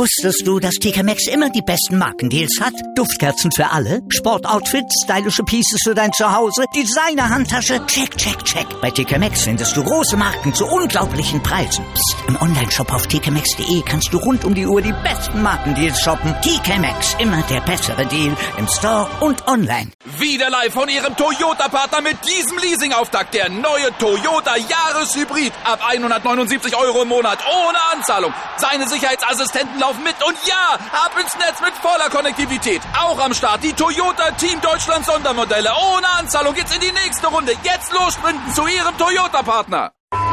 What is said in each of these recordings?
Wusstest du, dass TK Maxx immer die besten Markendeals hat? Duftkerzen für alle, Sportoutfits, stylische Pieces für dein Zuhause, Designer-Handtasche, check, check, check. Bei TK Maxx findest du große Marken zu unglaublichen Preisen. Psst. Im Onlineshop auf tkmaxx.de kannst du rund um die Uhr die besten Markendeals shoppen. TK Maxx, immer der bessere Deal im Store und online. Wieder live von Ihrem Toyota-Partner mit diesem Leasing-Auftakt. Der neue Toyota Jahreshybrid. Ab 179 € im Monat. Ohne Anzahlung. Seine Sicherheitsassistenten laufen mit. Und ja, ab ins Netz mit voller Konnektivität. Auch am Start die Toyota Team Deutschland Sondermodelle. Ohne Anzahlung geht's in die nächste Runde. Jetzt los sprinten zu Ihrem Toyota-Partner.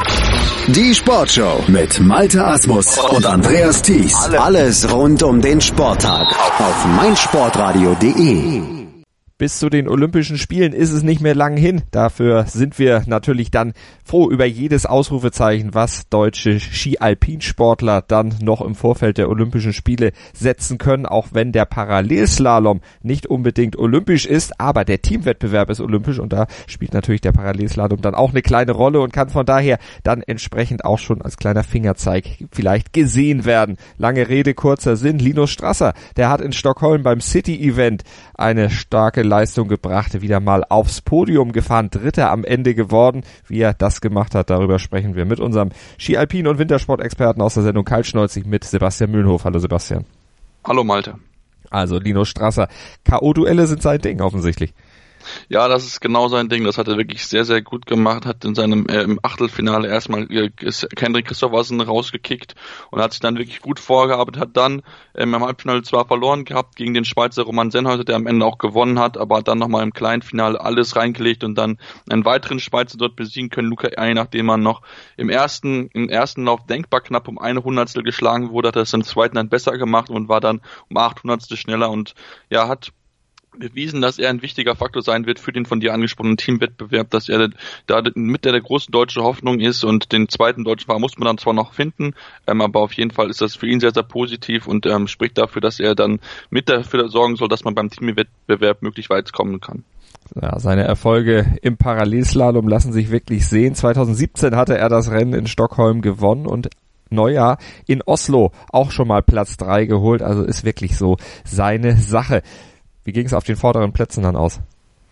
Die Sportshow mit Malte Asmus und Andreas Thies. Alles rund um den Sporttag auf meinsportradio.de. Bis zu den Olympischen Spielen ist es nicht mehr lang hin. Dafür sind wir natürlich dann froh über jedes Ausrufezeichen, was deutsche Ski-Alpinsportler dann noch im Vorfeld der Olympischen Spiele setzen können, auch wenn der Parallelslalom nicht unbedingt olympisch ist, aber der Teamwettbewerb ist olympisch und da spielt natürlich der Parallelslalom dann auch eine kleine Rolle und kann von daher dann entsprechend auch schon als kleiner Fingerzeig vielleicht gesehen werden. Lange Rede, kurzer Sinn. Linus Strasser, der hat in Stockholm beim City-Event eine starke Leistung gebracht, wieder mal aufs Podium gefahren, Dritter am Ende geworden. Wie er das gemacht hat, darüber sprechen wir mit unserem Ski-Alpin- und Wintersport-Experten aus der Sendung Kaltschnäuzig mit Sebastian Mühlenhof. Hallo Sebastian. Hallo Malte. Also Linus Strasser, K.O.-Duelle sind sein Ding offensichtlich. Ja, das ist genau sein Ding. Das hat er wirklich sehr, sehr gut gemacht. Hat in seinem im Achtelfinale erstmal Henrik Kristoffersen rausgekickt und hat sich dann wirklich gut vorgearbeitet. Hat dann im Halbfinale zwar verloren gehabt gegen den Schweizer Roman Sennhäuser, der am Ende auch gewonnen hat, aber hat dann nochmal im kleinen Finale alles reingelegt und dann einen weiteren Schweizer dort besiegen können, Luca Erni, nachdem man noch im ersten Lauf denkbar knapp um 1/100 geschlagen wurde, hat er es im zweiten dann besser gemacht und war dann um 8/100 schneller und ja, hat bewiesen, dass er ein wichtiger Faktor sein wird für den von dir angesprochenen Teamwettbewerb, dass er da mit der große deutsche Hoffnung ist und den zweiten deutschen Fahrer muss man dann zwar noch finden, aber auf jeden Fall ist das für ihn sehr, sehr positiv und spricht dafür, dass er dann mit dafür sorgen soll, dass man beim Teamwettbewerb möglichst weit kommen kann. Ja, seine Erfolge im Parallelslalom lassen sich wirklich sehen. 2017 hatte er das Rennen in Stockholm gewonnen und Neujahr in Oslo auch schon mal Platz 3 geholt, also ist wirklich so seine Sache. Wie ging es auf den vorderen Plätzen dann aus?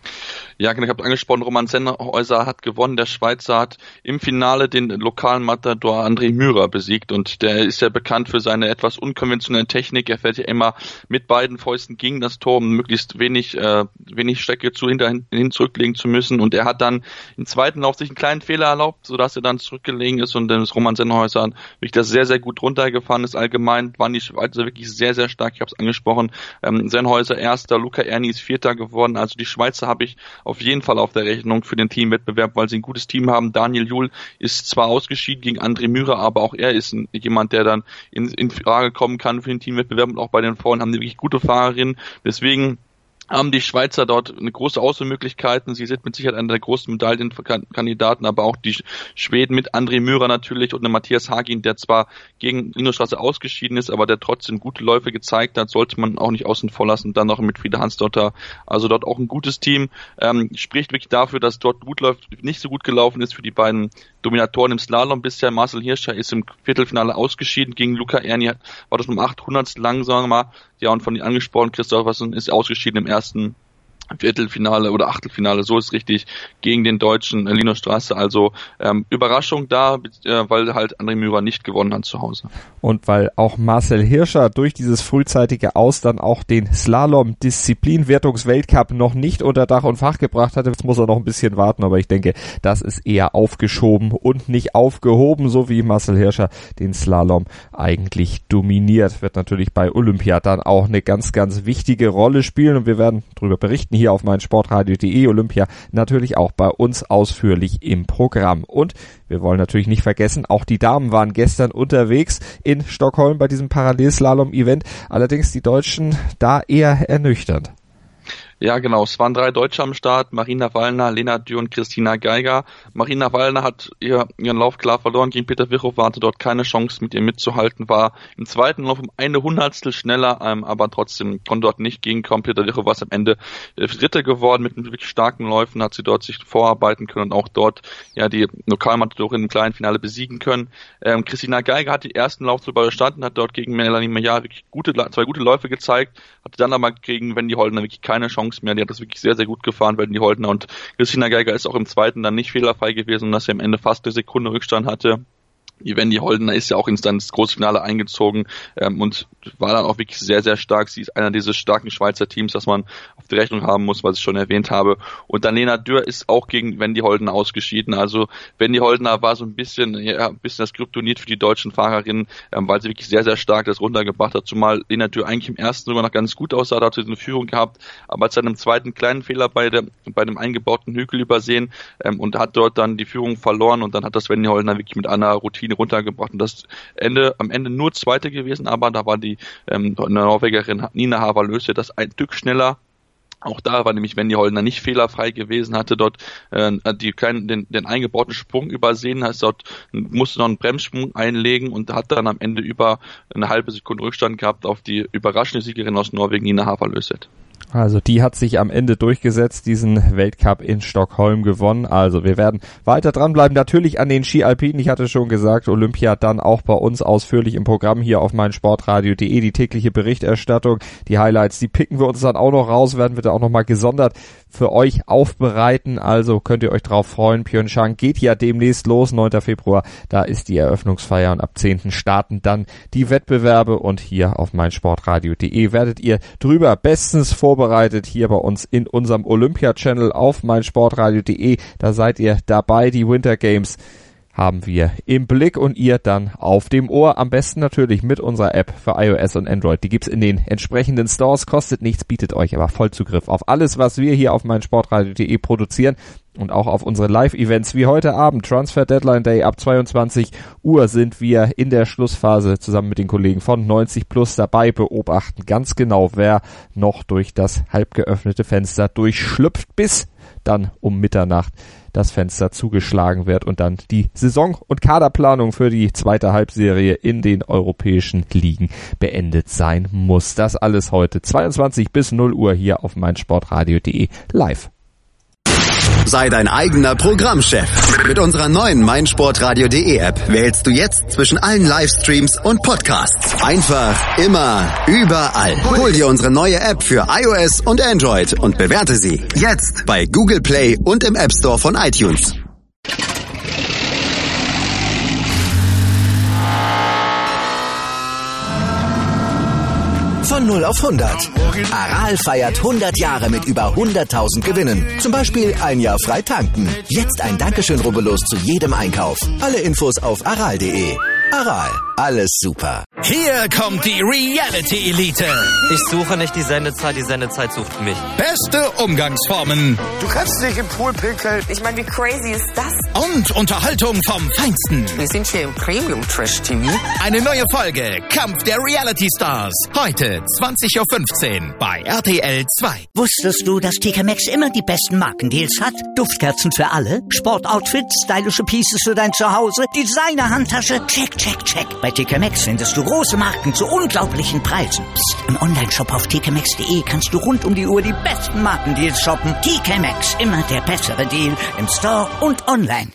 Ja, ich habe angesprochen, Roman Sennhäuser hat gewonnen. Der Schweizer hat im Finale den lokalen Matador André Mürer besiegt und der ist ja bekannt für seine etwas unkonventionelle Technik. Er fährt ja immer mit beiden Fäusten gegen das Tor, um möglichst wenig Strecke hinterhin zurücklegen zu müssen. Und er hat dann im zweiten Lauf sich einen kleinen Fehler erlaubt, sodass er dann zurückgelegen ist und dann ist Roman Sennhäuser wirklich das sehr, sehr gut runtergefahren ist. Allgemein waren die Schweizer wirklich sehr, sehr stark. Ich habe es angesprochen. Sennhäuser Erster, Luca Erni ist Vierter geworden. Also die Schweizer habe ich auf jeden Fall auf der Rechnung für den Teamwettbewerb, weil sie ein gutes Team haben. Daniel Juhl ist zwar ausgeschieden gegen André Mürer, aber auch er ist jemand, der dann in Frage kommen kann für den Teamwettbewerb und auch bei den Frauen haben die wirklich gute Fahrerinnen. Deswegen haben die Schweizer dort eine große Auswahlmöglichkeiten. Sie sind mit Sicherheit einer der großen Medaillenkandidaten, aber auch die Schweden mit André Mürer natürlich und Matthias Hagin, der zwar gegen Linus Strasser ausgeschieden ist, aber der trotzdem gute Läufe gezeigt hat, sollte man auch nicht außen vor lassen. Dann noch mit Frieda Hansdotter, also dort auch ein gutes Team. Spricht wirklich dafür, dass dort gut läuft, nicht so gut gelaufen ist für die beiden Dominatoren im Slalom bisher. Marcel Hirscher ist im Viertelfinale ausgeschieden gegen Luca Erni, war das um 8/100 langsamer. Ja, und von den angesprochenen Kristoffersen ist ausgeschieden im ersten Viertelfinale oder Achtelfinale, so ist richtig, gegen den deutschen Linus Strasser. Also Überraschung da, weil halt André Mürer nicht gewonnen hat zu Hause. Und weil auch Marcel Hirscher durch dieses frühzeitige Aus dann auch den Slalom-Disziplin-Wertungs-Weltcup noch nicht unter Dach und Fach gebracht hatte. Jetzt muss er noch ein bisschen warten, aber ich denke, das ist eher aufgeschoben und nicht aufgehoben, so wie Marcel Hirscher den Slalom eigentlich dominiert. Wird natürlich bei Olympia dann auch eine ganz, ganz wichtige Rolle spielen und wir werden darüber berichten hier auf meinsportradio.de. Olympia natürlich auch bei uns ausführlich im Programm. Und wir wollen natürlich nicht vergessen, auch die Damen waren gestern unterwegs in Stockholm bei diesem Parallelslalom-Event. Allerdings die Deutschen da eher ernüchternd. Ja, genau. Es waren 3 Deutsche am Start. Marina Wallner, Lena Dürr und Christina Geiger. Marina Wallner hat ihren Lauf klar verloren. Gegen Peter Virchow hatte dort keine Chance, mit ihr mitzuhalten. War im zweiten Lauf um 1/100 schneller, aber trotzdem konnte dort nicht gegenkommen. Peter Virchow war am Ende Dritte geworden. Mit wirklich starken Läufen hat sie dort sich vorarbeiten können und auch dort die Lokalmatadorin im kleinen Finale besiegen können. Christina Geiger hat die ersten Lauf sogar bestanden, hat dort gegen Melanie Maillard wirklich 2 gute Läufe gezeigt, hatte dann aber gegen Wendy Holdner wirklich keine Chance mehr. Die hat das wirklich sehr, sehr gut gefahren, Wendy Holdner, und Christina Geiger ist auch im zweiten dann nicht fehlerfrei gewesen, dass sie am Ende fast eine Sekunde Rückstand hatte. Die Wendy Holdner ist ja auch ins Großfinale eingezogen und war dann auch wirklich sehr, sehr stark. Sie ist einer dieser starken Schweizer Teams, das man auf die Rechnung haben muss, was ich schon erwähnt habe. Und dann Lena Dürr ist auch gegen Wendy Holdner ausgeschieden. Also Wendy Holdner war so ein bisschen das Kryptonit für die deutschen Fahrerinnen, weil sie wirklich sehr, sehr stark das runtergebracht hat. Zumal Lena Dürr eigentlich im ersten sogar noch ganz gut aussah, da hat sie eine Führung gehabt, aber hat dann im zweiten kleinen Fehler bei dem eingebauten Hügel übersehen und hat dort dann die Führung verloren, und dann hat das Wendy Holdner wirklich mit einer Routine runtergebracht, und das am Ende nur Zweite gewesen, aber da war die Norwegerin Nina Havalöse das ein Stück schneller. Auch da war nämlich Wendy Holdner nicht fehlerfrei gewesen, hatte dort den eingebauten Sprung übersehen, musste noch einen Bremssprung einlegen und hat dann am Ende über eine halbe Sekunde Rückstand gehabt auf die überraschende Siegerin aus Norwegen, Nina Havalöse. Also die hat sich am Ende durchgesetzt, diesen Weltcup in Stockholm gewonnen. Also wir werden weiter dranbleiben, natürlich an den Ski Alpin. Ich hatte schon gesagt, Olympia dann auch bei uns ausführlich im Programm hier auf meinsportradio.de, die tägliche Berichterstattung, die Highlights, die picken wir uns dann auch noch raus, werden wir da auch nochmal gesondert für euch aufbereiten. Also könnt ihr euch drauf freuen. Pyeongchang geht ja demnächst los, 9. Februar, da ist die Eröffnungsfeier, und ab 10. starten dann die Wettbewerbe, und hier auf meinsportradio.de werdet ihr drüber bestens vorbereitet hier bei uns in unserem Olympia-Channel auf meinsportradio.de. Da seid ihr dabei. Die Winter Games haben wir im Blick und ihr dann auf dem Ohr. Am besten natürlich mit unserer App für iOS und Android. Die gibt's in den entsprechenden Stores, kostet nichts, bietet euch aber Vollzugriff auf alles, was wir hier auf meinsportradio.de produzieren. Und auch auf unsere Live-Events wie heute Abend, Transfer Deadline Day, ab 22 Uhr sind wir in der Schlussphase zusammen mit den Kollegen von 90 Plus dabei, beobachten ganz genau, wer noch durch das halb geöffnete Fenster durchschlüpft, bis dann um Mitternacht das Fenster zugeschlagen wird und dann die Saison- und Kaderplanung für die zweite Halbserie in den europäischen Ligen beendet sein muss. Das alles heute 22 bis 0 Uhr hier auf meinsportradio.de live. Sei dein eigener Programmchef. Mit unserer neuen meinsportradio.de App wählst du jetzt zwischen allen Livestreams und Podcasts. Einfach, immer, überall. Hol dir unsere neue App für iOS und Android und bewerte sie jetzt bei Google Play und im App Store von iTunes. Von 0 auf 100. Aral feiert 100 Jahre mit über 100.000 Gewinnen. Zum Beispiel ein Jahr frei tanken. Jetzt ein Dankeschön, rubbellos zu jedem Einkauf. Alle Infos auf aral.de. Aral, alles super. Hier kommt die Reality-Elite. Ich suche nicht die Sendezeit sucht mich. Beste Umgangsformen. Du kannst dich im Pool pinkeln. Ich meine, wie crazy ist das? Und Unterhaltung vom Feinsten. Wir sind hier im Premium-Trash-TV. Eine neue Folge Kampf der Reality-Stars. Heute 20.15 Uhr bei RTL 2. Wusstest du, dass TK Maxx immer die besten Markendeals hat? Duftkerzen für alle, Sportoutfits, stylische Pieces für dein Zuhause, Designer-Handtasche, check, check, check. Bei TK Maxx findest du große Marken zu unglaublichen Preisen. Psst. Im Onlineshop auf tkmaxx.de kannst du rund um die Uhr die besten Markendeals shoppen. TK Maxx, immer der bessere Deal im Store und online.